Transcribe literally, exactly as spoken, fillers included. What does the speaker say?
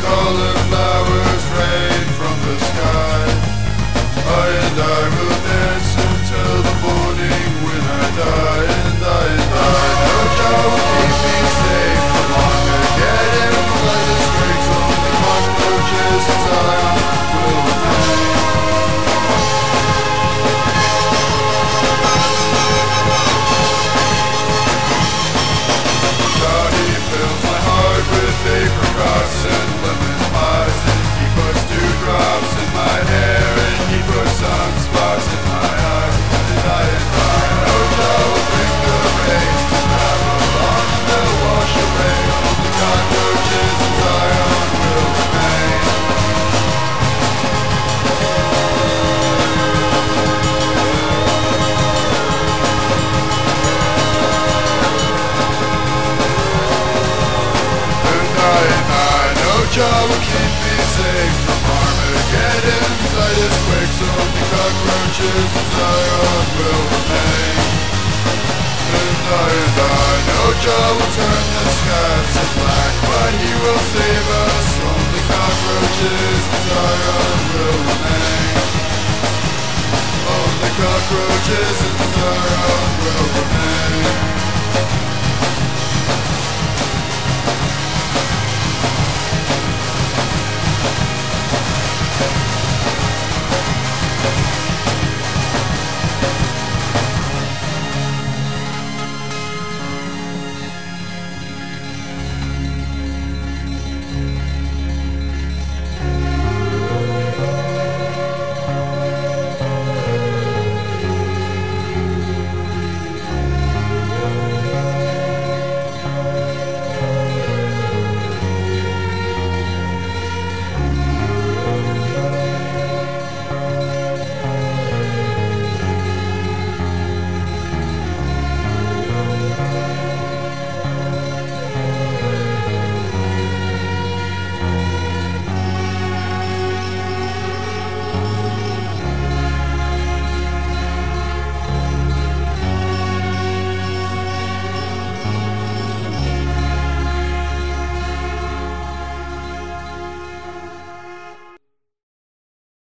cauliflowers rain from the sky. I and I will dance until the morning when I die. And I and I know Jah will keep me safe from Armageddon. Like the streaks on the cockroaches in Zion will remain. Jah, he fills my heart with apricots and lemon pies, and he puts dewdrops in my hair, and he puts sunspots in my eyes. And I and I know Jah will bring the rain, and Babylon will wash away all the cockroaches, and Zion will remain. And I and I know Jah will keep me safe from Armageddon. Light his quakes on the cockroaches, and Zion will remain. And I and I know Jah will turn the sky to black, but he will save us from the cockroaches, and Zion will remain. All the cockroaches, and Zion will remain.